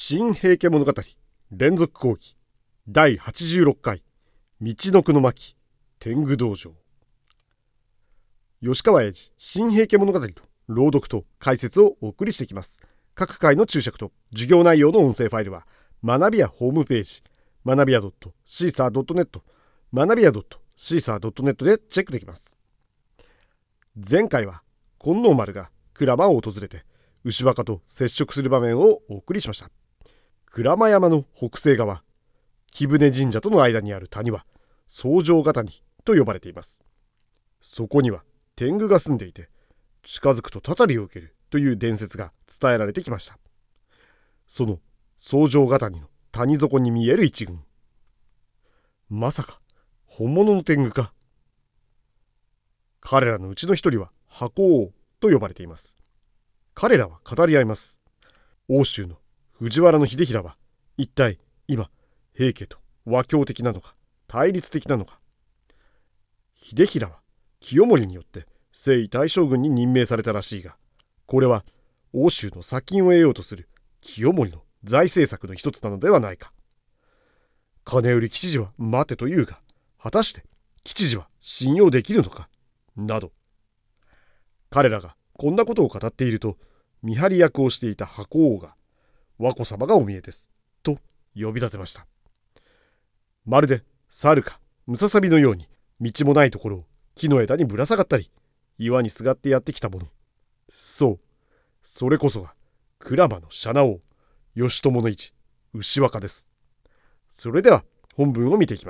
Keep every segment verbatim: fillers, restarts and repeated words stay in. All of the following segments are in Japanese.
新平家物語連続講義だいはちじゅうろっかい道のくの巻天狗道場。吉川英治新平家物語と朗読と解説をお送りしてきます。各回の注釈と授業内容の音声ファイルは学びやホームページ学びや シーサードットネット 学びや シーサードットネット でチェックできます。前回は金王丸が鞍馬を訪れて牛若と接触する場面をお送りしました。鞍馬山の北西側、貴船神社との間にある谷は草城ヶ谷と呼ばれています。そこには天狗が住んでいて、近づくとたたりを受けるという伝説が伝えられてきました。その草城ヶ谷の谷底に見える一群、まさか本物の天狗か。彼らのうちの一人は箱王と呼ばれています。彼らは語り合います。奥州の藤原秀衡は一体今平家と和教的なのか対立的なのか。秀衡は清盛によって征夷大将軍に任命されたらしいが、これは奥州の砂金を得ようとする清盛の財政策の一つなのではないか。金売り吉次は待てというが、果たして吉次は信用できるのかなど、彼らがこんなことを語っていると、見張り役をしていた箱王が和子様がお見えですと呼び立てました。まるで猿かムササビのように道もないところを木の枝にぶら下がったり岩にすがってやってきたもの、そう、それこそが鞍馬のシャナ王義朝の一牛若です。それでは本文を見ていきます。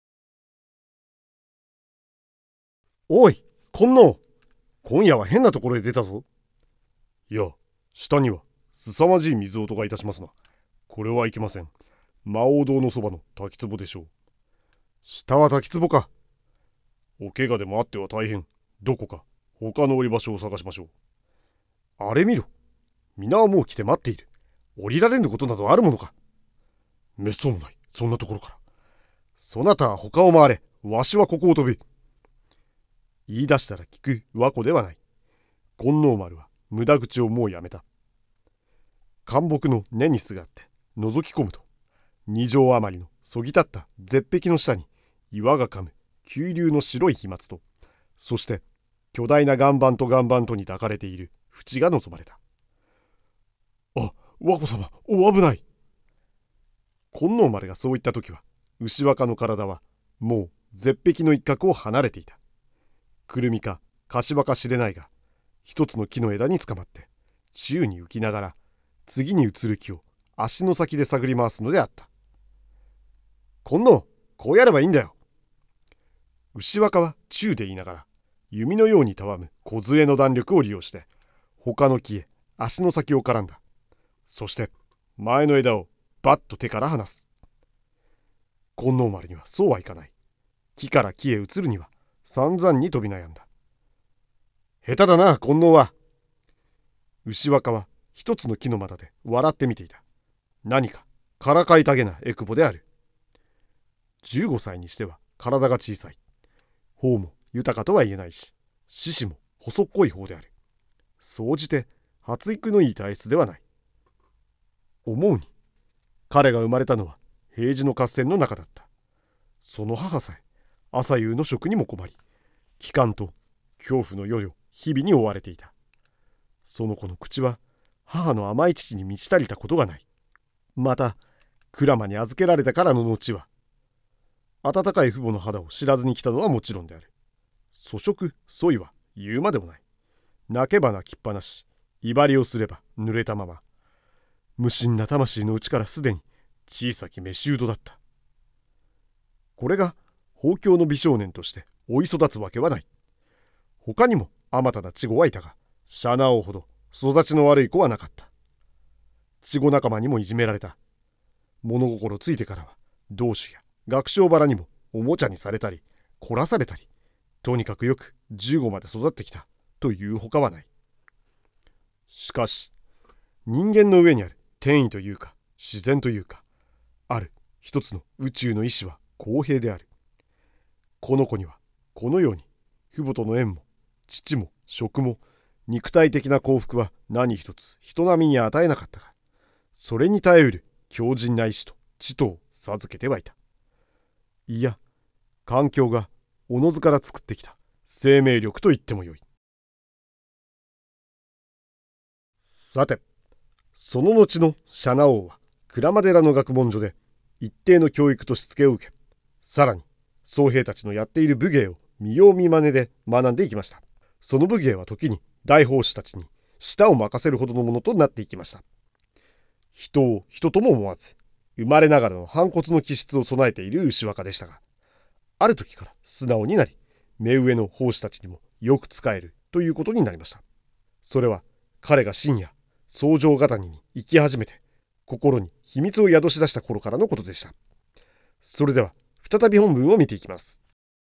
おい金王、今夜は変なところへ出たぞ。いや、下には凄まじい水音がいたしますな。これはいけません。魔王堂のそばの滝壺でしょう。下は滝壺か。お怪我でもあっては大変。どこか他の降り場所を探しましょう。あれ見ろ。皆はもう来て待っている。降りられぬことなどあるものか。めっそうもない。そんなところから。そなたは他を回れ。わしはここを飛べ。言い出したら聞く和子ではない。金王丸は無駄口をもうやめた。灌木の根にすがって覗き込むと、二畳余りのそぎ立った絶壁の下に岩が噛む急流の白い飛沫と、そして巨大な岩盤と岩盤とに抱かれている淵が望まれた。あ、和子様、お危ない。金王丸がそう言った時は、牛若の体はもう絶壁の一角を離れていた。くるみか柏か知れないが、一つの木の枝につかまって宙に浮きながら次に移る木を足の先で探り回すのであった。金王、こうやればいいんだよ。牛若は宙で言いながら弓のようにたわむ梢の弾力を利用して他の木へ足の先を絡んだ。そして前の枝をバッと手から離す。金王丸にはそうはいかない。木から木へ移るには散々に飛び悩んだ。下手だな金王は。牛若は一つの木の股で笑って見ていた。何かからかいたげなえくぼである。じゅうごさいにしては体が小さい。方も豊かとは言えないし、獅子も細っこい方である。総じて発育のいい体質ではない。思うに彼が生まれたのは平治の合戦の中だった。その母さえ朝夕の食にも困り、飢寒と恐怖の世々日々に追われていた。その子の口は母の甘い乳に満ち足りたことがない。また鞍馬に預けられたからの後は、温かい父母の肌を知らずに来たのはもちろんである。粗食そいは言うまでもない。泣けば泣きっぱなし、威張りをすれば濡れたまま、無心な魂のうちからすでに小さき飯うどだった。これが豊教の美少年として追い育つわけはない。他にもあまたな稚児はいたが、シャナ王ほど育ちの悪い子はなかった。稚児仲間にもいじめられた。物心ついてからは同種や学生バラにもおもちゃにされたり凝らされたり、とにかくよくじゅうごまで育ってきたというほかはない。しかし人間の上にある天意というか自然というか、ある一つの宇宙の意志は公平である。この子にはこのように父母との縁も父も食も肉体的な幸福は何一つ人並みに与えなかったが、 それに耐えうる強靭な意志と知とを授けてはいた。いや、環境がおのずから作ってきた生命力と言ってもよい。さて、その後のシャナ王は鞍馬寺の学問所で一定の教育としつけを受け、さらに僧兵たちのやっている武芸を見よう見まねで学んでいきました。その武芸は時に大法師たちに舌を任せるほどのものとなっていきました。人を人とも思わず、生まれながらの反骨の気質を備えている牛若でしたが、ある時から素直になり、目上の法師たちにもよく仕えるということになりました。それは彼が深夜、僧正ヶ谷に生き始めて、心に秘密を宿し出した頃からのことでした。それでは、再び本文を見ていきます。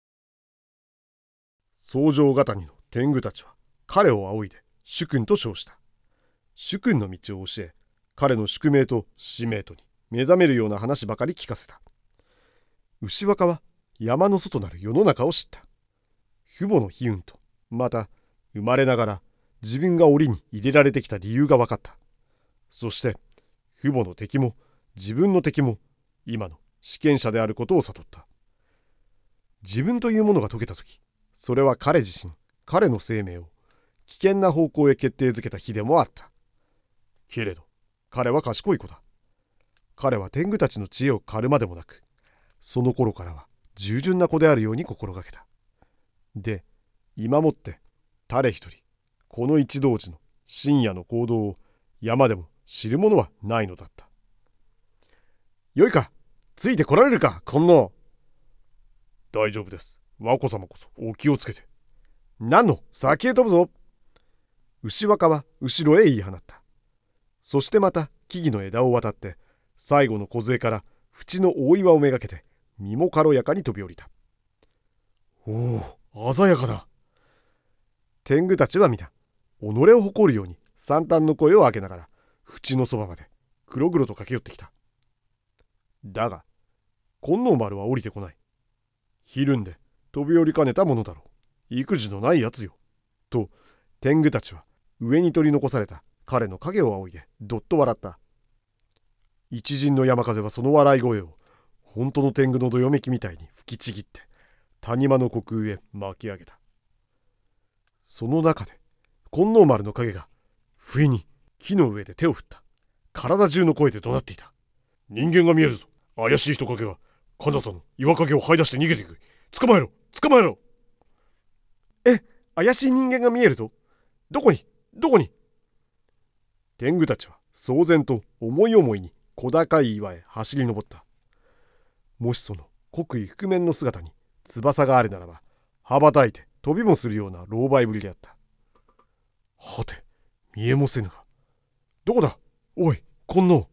僧正ヶ谷の天狗たちは、彼を仰いで主君と称した。主君の道を教え、彼の宿命と使命とに目覚めるような話ばかり聞かせた。牛若は山の外なる世の中を知った。父母の悲運と、また生まれながら自分が檻に入れられてきた理由が分かった。そして父母の敵も自分の敵も今の主権者であることを悟った。自分というものが解けたとき、それは彼自身、彼の生命を危険な方向へ決定づけた日でもあった。けれど彼は賢い子だ。彼は天狗たちの知恵を狩るまでもなく、その頃からは従順な子であるように心がけた。で、今もって誰一人この一同時の深夜の行動を山でも知る者はないのだった。よいか、ついてこられるか、金王。大丈夫です。和子様こそお気をつけて。何の、先へ飛ぶぞ。牛若は後ろへ言い放った。そしてまた木々の枝を渡って最後の梢から縁の大岩をめがけて身も軽やかに飛び降りた。おお、鮮やかだ。天狗たちは皆己を誇るように惨憺の声を上げながら縁のそばまで黒々と駆け寄ってきた。だが金王丸は降りてこない。ひるんで飛び降りかねたものだろう。育児のないやつよ。と天狗たちは上に取り残された彼の影を仰いでどっと笑った。一陣の山風はその笑い声を本当の天狗のどよめきみたいに吹きちぎって谷間の虚空へ巻き上げた。その中で金王丸の影が不意に木の上で手を振った。体中の声で怒鳴っていた。人間が見えるぞ。怪しい人影が彼方の岩陰を這い出して逃げていく。捕まえろ、捕まえろ。え、怪しい人間が見えると？どこに、どこに？天狗たちは騒然と思い思いに小高い岩へ走り登った。もしその国威覆面の姿に翼があるならば、羽ばたいて飛びもするような狼狽ぶりであった。はて、見えもせぬが。どこだ、おい、金王。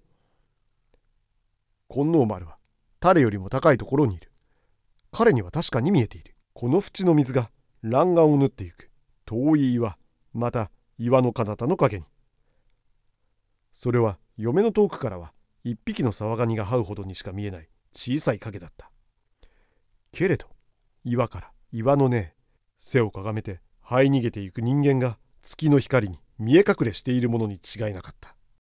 金王丸は誰よりも高いところにいる。彼には確かに見えている。この淵の水が欄干を縫っていく遠い岩、また岩の彼方の影に。それは嫁の遠くからは一匹の沢ガニが這うほどにしか見えない小さい影だった。けれど岩から岩の根へ背をかがめて這い逃げていく人間が月の光に見え隠れしているものに違いなかった。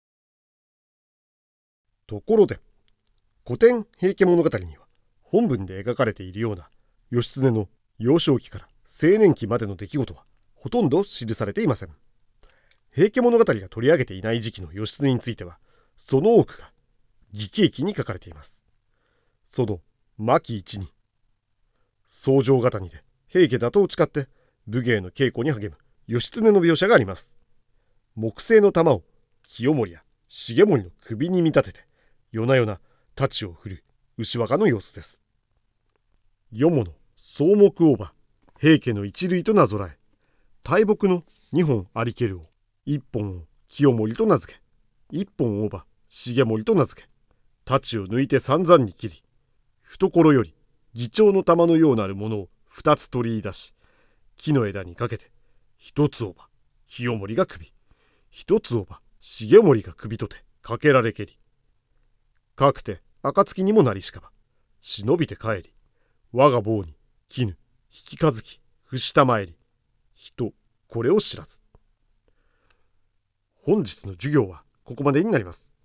ところで古典平家物語には本文で描かれているような義経の幼少期から青年期までの出来事はほとんど記されていません。平家物語が取り上げていない時期の義経についてはその多くが義経記に書かれています。その末期一に僧正ヶ谷で平家打倒を誓って武芸の稽古に励む義経の描写があります。木製の玉を清盛や重盛の首に見立てて夜な夜な太刀を振る牛若の様子です。よもの草木大場平家の一類となぞらえ、大木の二本ありけるを一本を清盛と名付け、一本大場重盛と名付け、太刀を抜いて散々に切り、懐より義長の玉のようなるものを二つ取り出し、木の枝にかけて一つ大場清盛が首、一つ大場重盛が首とてかけられけり、かくて暁にもなりしかば忍びて帰り、我が棒に絹引きかずき伏したまえり、人これを知らず。本日の授業はここまでになります。